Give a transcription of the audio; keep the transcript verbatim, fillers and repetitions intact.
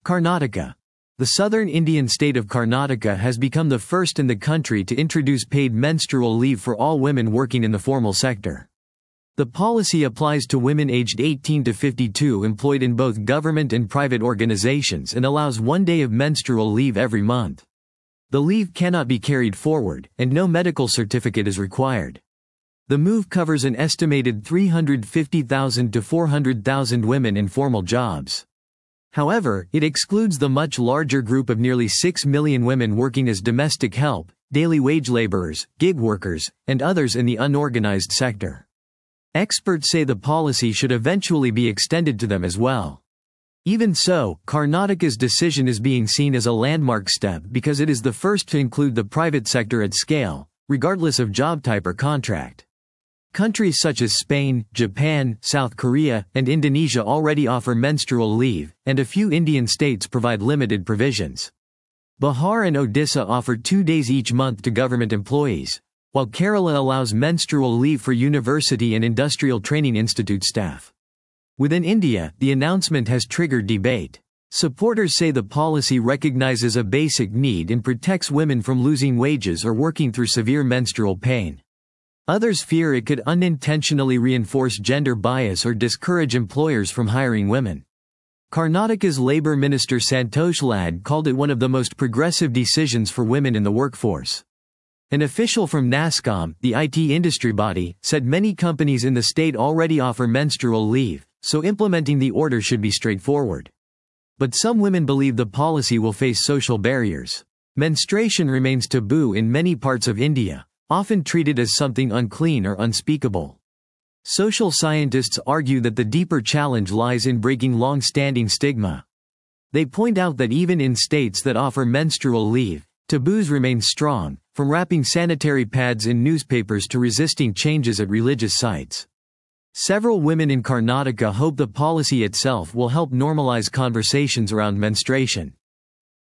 Karnataka. The southern Indian state of Karnataka has become the first in the country to introduce paid menstrual leave for all women working in the formal sector. The policy applies to women aged eighteen to fifty-two employed in both government and private organizations and allows one day of menstrual leave every month. The leave cannot be carried forward, and no medical certificate is required. The move covers an estimated three hundred fifty thousand to four hundred thousand women in formal jobs. However, it excludes the much larger group of nearly six million women working as domestic help, daily wage laborers, gig workers, and others in the unorganized sector. Experts say the policy should eventually be extended to them as well. Even so, Karnataka's decision is being seen as a landmark step because it is the first to include the private sector at scale, regardless of job type or contract. Countries such as Spain, Japan, South Korea, and Indonesia already offer menstrual leave, and a few Indian states provide limited provisions. Bihar and Odisha offer two days each month to government employees, while Kerala allows menstrual leave for university and industrial training institute staff. Within India, the announcement has triggered debate. Supporters say the policy recognizes a basic need and protects women from losing wages or working through severe menstrual pain. Others fear it could unintentionally reinforce gender bias or discourage employers from hiring women. Karnataka's Labour Minister Santosh Lad called it one of the most progressive decisions for women in the workforce. An official from NASSCOM, the I T industry body, said many companies in the state already offer menstrual leave, so implementing the order should be straightforward. But some women believe the policy will face social barriers. Menstruation remains taboo in many parts of India, often treated as something unclean or unspeakable. Social scientists argue that the deeper challenge lies in breaking long-standing stigma. They point out that even in states that offer menstrual leave, taboos remain strong, from wrapping sanitary pads in newspapers to resisting changes at religious sites. Several women in Karnataka hope the policy itself will help normalize conversations around menstruation.